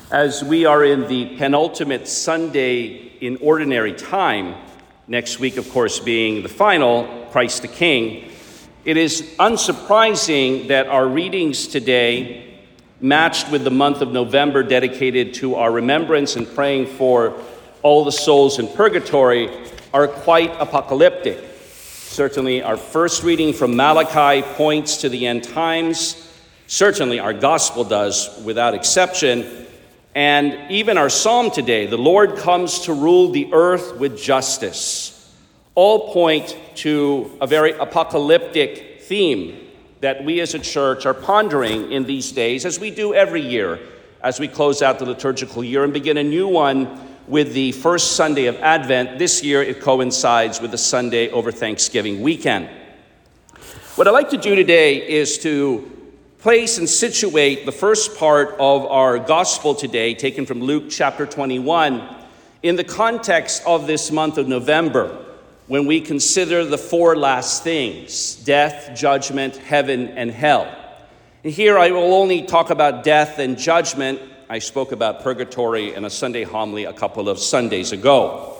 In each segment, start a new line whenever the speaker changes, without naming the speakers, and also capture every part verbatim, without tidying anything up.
As we are in the penultimate Sunday in ordinary time, next week, of course, being the final, Christ the King, it is unsurprising that our readings today, matched with the month of November dedicated to our remembrance and praying for all the souls in purgatory, are quite apocalyptic. Certainly, our first reading from Malachi points to the end times. Certainly, our gospel does, without exception. And even our psalm today, the Lord comes to rule the earth with justice, all point to a very apocalyptic theme that we as a church are pondering in these days, as we do every year, as we close out the liturgical year and begin a new one with the first Sunday of Advent. This year it coincides with the Sunday over Thanksgiving weekend. What I'd like to do today is to place and situate the first part of our gospel today, taken from Luke chapter twenty-one, in the context of this month of November, when we consider the four last things: death, judgment, heaven, and hell. And here I will only talk about death and judgment. I spoke about purgatory in a Sunday homily a couple of Sundays ago.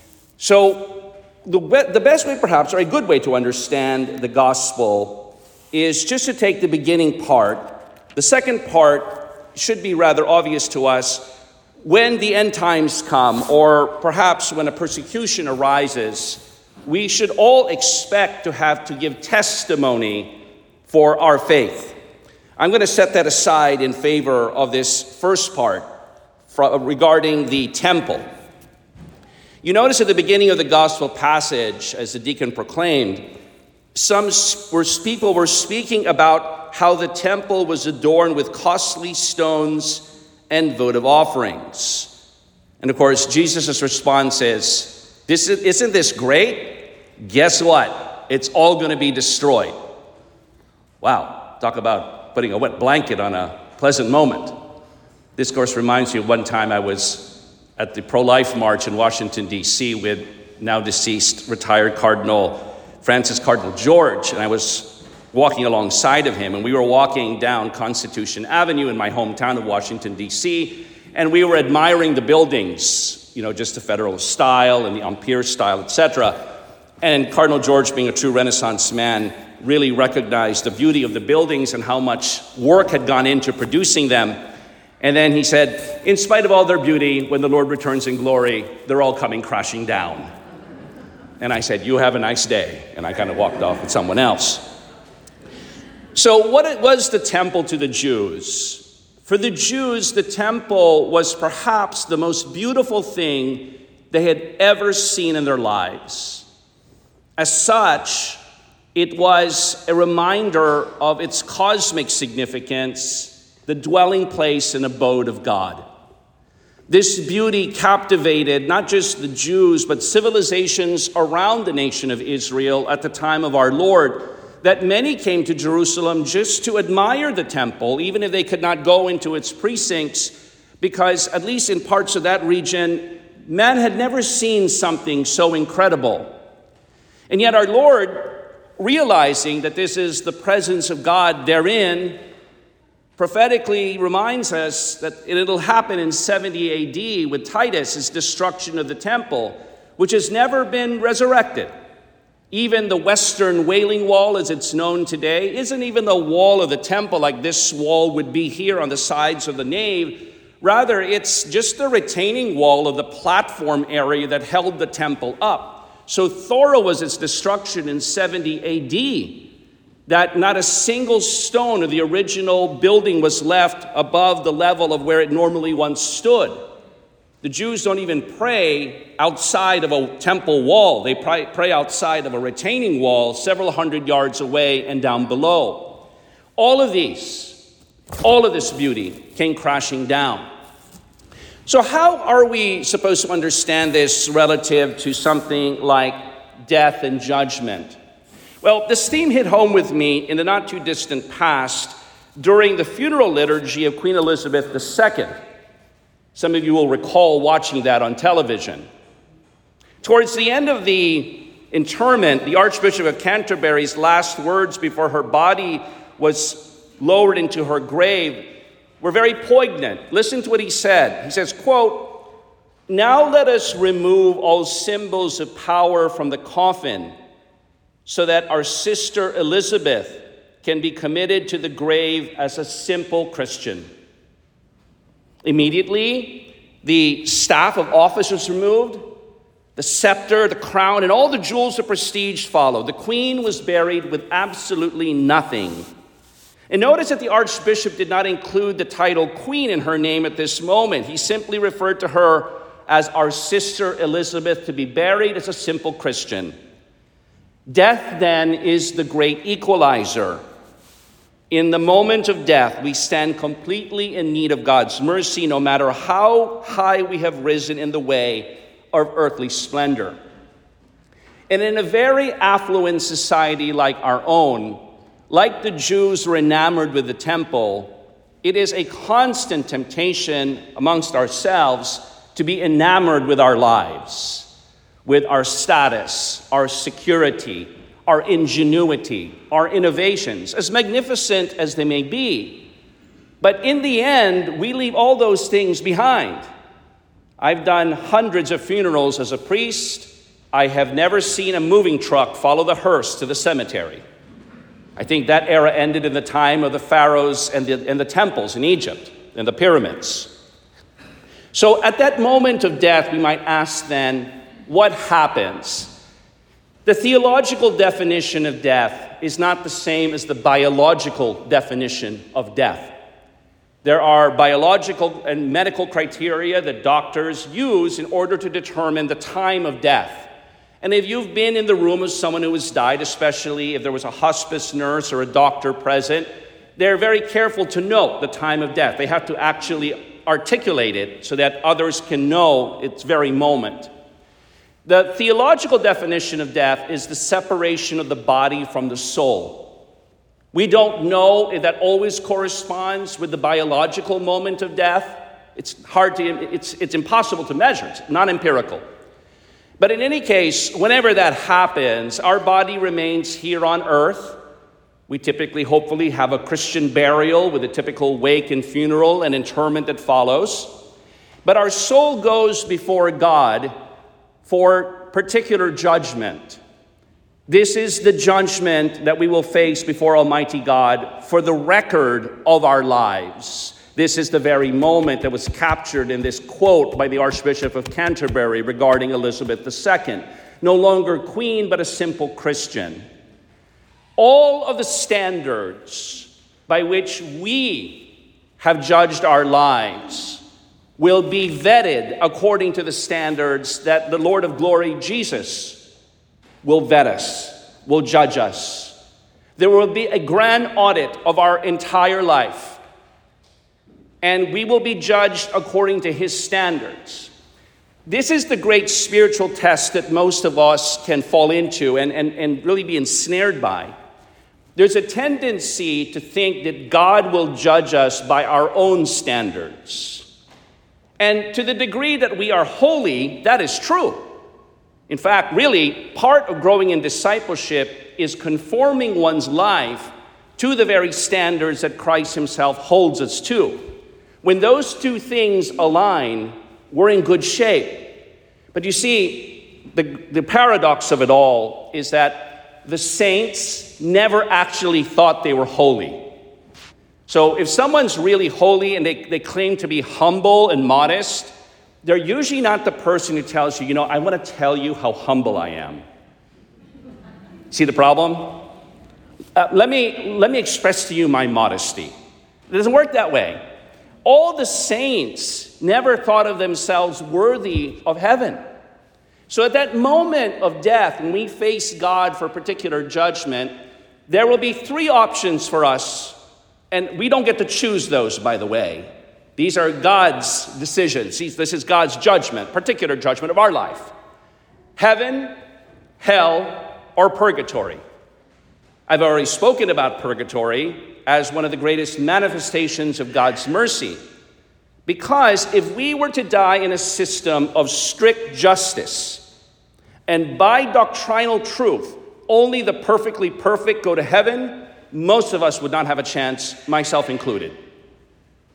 So the, the best way, perhaps, or a good way to understand the gospel is just to take the beginning part. The second part should be rather obvious to us. When the end times come, or perhaps when a persecution arises, we should all expect to have to give testimony for our faith. I'm going to set that aside in favor of this first part regarding the temple. You notice at the beginning of the gospel passage, as the deacon proclaimed, some people were speaking about how the temple was adorned with costly stones and votive offerings. And of course, Jesus' response is, this is, isn't this great? Guess what? It's all going to be destroyed. Wow, talk about putting a wet blanket on a pleasant moment. This, of course, reminds me of one time I was at the pro-life march in Washington, D C with now deceased retired Cardinal Francis Cardinal George, and I was walking alongside of him, and we were walking down Constitution Avenue in my hometown of Washington, D C, and we were admiring the buildings, you know, just the Federalist style and the Empire style, et cetera. And Cardinal George, being a true Renaissance man, really recognized the beauty of the buildings and how much work had gone into producing them. And then he said, in spite of all their beauty, when the Lord returns in glory, they're all coming crashing down. And I said, you have a nice day. And I kind of walked off with someone else. So what it was the temple to the Jews? For the Jews, the temple was perhaps the most beautiful thing they had ever seen in their lives. As such, it was a reminder of its cosmic significance, the dwelling place and abode of God. This beauty captivated not just the Jews, but civilizations around the nation of Israel at the time of our Lord, that many came to Jerusalem just to admire the temple, even if they could not go into its precincts, because at least in parts of that region, man had never seen something so incredible. And yet our Lord, realizing that this is the presence of God therein, prophetically reminds us that it'll happen in seventy A D with Titus' destruction of the temple, which has never been resurrected. Even the Western Wailing Wall, as it's known today, isn't even the wall of the temple like this wall would be here on the sides of the nave. Rather, it's just the retaining wall of the platform area that held the temple up. So thorough was its destruction in seventy A D that not a single stone of the original building was left above the level of where it normally once stood. The Jews don't even pray outside of a temple wall. They pray outside of a retaining wall several hundred yards away and down below. All of these, all of this beauty came crashing down. So how are we supposed to understand this relative to something like death and judgment? Well, this theme hit home with me in the not too distant past during the funeral liturgy of Queen Elizabeth the Second. Some of you will recall watching that on television. Towards the end of the interment, the Archbishop of Canterbury's last words before her body was lowered into her grave were very poignant. Listen to what he said. He says, quote, "Now let us remove all symbols of power from the coffin so that our sister Elizabeth can be committed to the grave as a simple Christian." Immediately, the staff of office was removed, the scepter, the crown, and all the jewels of prestige followed. The queen was buried with absolutely nothing. And notice that the archbishop did not include the title queen in her name at this moment. He simply referred to her as our sister Elizabeth, to be buried as a simple Christian. Death, then, is the great equalizer. In the moment of death, we stand completely in need of God's mercy, no matter how high we have risen in the way of earthly splendor. And in a very affluent society like our own, like the Jews were enamored with the temple, it is a constant temptation amongst ourselves to be enamored with our lives, with our status, our security, our ingenuity, our innovations, as magnificent as they may be. But in the end, we leave all those things behind. I've done hundreds of funerals as a priest. I have never seen a moving truck follow the hearse to the cemetery. I think that era ended in the time of the pharaohs and the, and the temples in Egypt and the pyramids. So at that moment of death, we might ask then, what happens? The theological definition of death is not the same as the biological definition of death. There are biological and medical criteria that doctors use in order to determine the time of death. And if you've been in the room of someone who has died, especially if there was a hospice nurse or a doctor present, they're very careful to note the time of death. They have to actually articulate it so that others can know its very moment. The theological definition of death is the separation of the body from the soul. We don't know if that always corresponds with the biological moment of death. It's hard to, it's, it's impossible to measure. It's not empirical. But in any case, whenever that happens, our body remains here on earth. We typically, hopefully, have a Christian burial with a typical wake and funeral and interment that follows. But our soul goes before God for particular judgment. This is the judgment that we will face before Almighty God for the record of our lives. This is the very moment that was captured in this quote by the Archbishop of Canterbury regarding Elizabeth the Second. No longer queen, but a simple Christian. All of the standards by which we have judged our lives will be vetted according to the standards that the Lord of glory, Jesus, will vet us, will judge us. There will be a grand audit of our entire life. And we will be judged according to his standards. This is the great spiritual test that most of us can fall into and, and, and really be ensnared by. There's a tendency to think that God will judge us by our own standards. And to the degree that we are holy, that is true. In fact, really, part of growing in discipleship is conforming one's life to the very standards that Christ himself holds us to. When those two things align, we're in good shape. But you see, the, the paradox of it all is that the saints never actually thought they were holy. So if someone's really holy and they, they claim to be humble and modest, they're usually not the person who tells you, you know, I want to tell you how humble I am. See the problem? Uh, let me, let me express to you my modesty. It doesn't work that way. All the saints never thought of themselves worthy of heaven. So at that moment of death, when we face God for particular judgment, there will be three options for us. And we don't get to choose those, by the way. These are God's decisions. This is God's judgment, particular judgment of our life. Heaven, hell, or purgatory. I've already spoken about purgatory as one of the greatest manifestations of God's mercy. Because if we were to die in a system of strict justice, and by doctrinal truth, only the perfectly perfect go to heaven, most of us would not have a chance, myself included.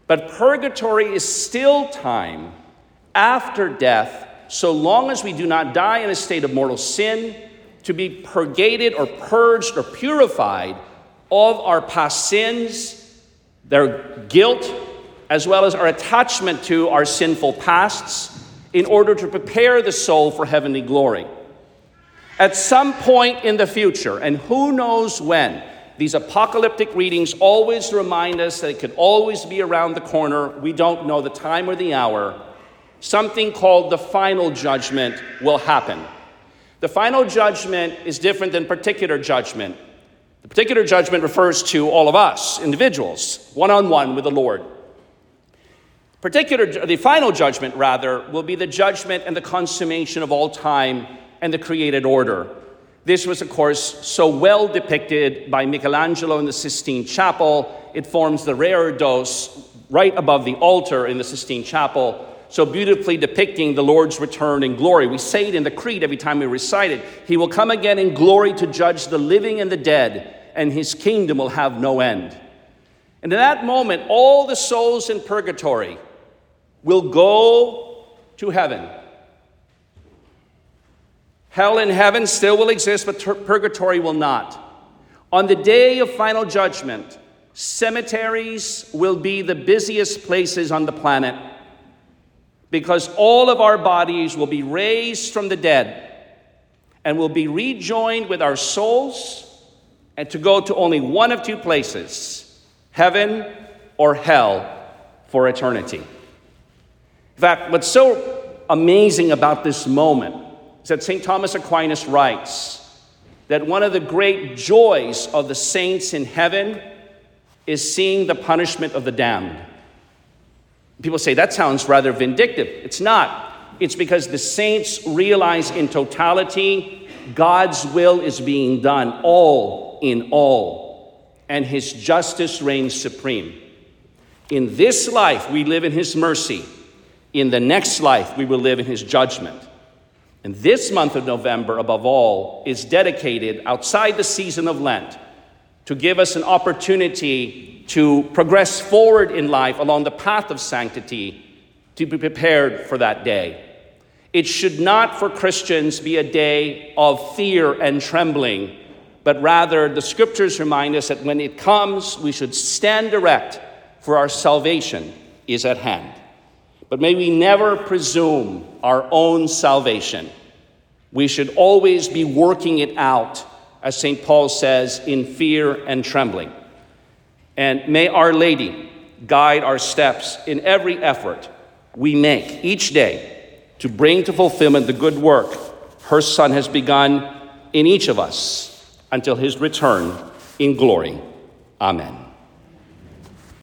But purgatory is still time after death, so long as we do not die in a state of mortal sin, to be purgated or purged or purified of our past sins, their guilt, as well as our attachment to our sinful pasts, in order to prepare the soul for heavenly glory. At some point in the future, and who knows when, these apocalyptic readings always remind us that it could always be around the corner. We don't know the time or the hour. Something called the final judgment will happen. The final judgment is different than particular judgment. The particular judgment refers to all of us, individuals, one-on-one with the Lord. Particular, the final judgment, rather, will be the judgment and the consummation of all time and the created order. This was, of course, so well depicted by Michelangelo in the Sistine Chapel. It forms the reredos right above the altar in the Sistine Chapel, so beautifully depicting the Lord's return in glory. We say it in the Creed every time we recite it. He will come again in glory to judge the living and the dead, and his kingdom will have no end. And in that moment, all the souls in purgatory will go to heaven. Hell and heaven still will exist, but purgatory will not. On the day of final judgment, cemeteries will be the busiest places on the planet, because all of our bodies will be raised from the dead and will be rejoined with our souls, and to go to only one of two places, heaven or hell, for eternity. In fact, what's so amazing about this moment is that Saint Thomas Aquinas writes that one of the great joys of the saints in heaven is seeing the punishment of the damned. People say, that sounds rather vindictive. It's not. It's because the saints realize in totality God's will is being done, all in all, and his justice reigns supreme. In this life, we live in his mercy. In the next life, we will live in his judgment. And this month of November, above all, is dedicated outside the season of Lent to give us an opportunity to progress forward in life along the path of sanctity, to be prepared for that day. It should not, for Christians, be a day of fear and trembling, but rather the scriptures remind us that when it comes, we should stand erect, for our salvation is at hand. But may we never presume our own salvation. We should always be working it out, as Saint Paul says, in fear and trembling. And may Our Lady guide our steps in every effort we make each day to bring to fulfillment the good work her Son has begun in each of us until his return in glory. Amen.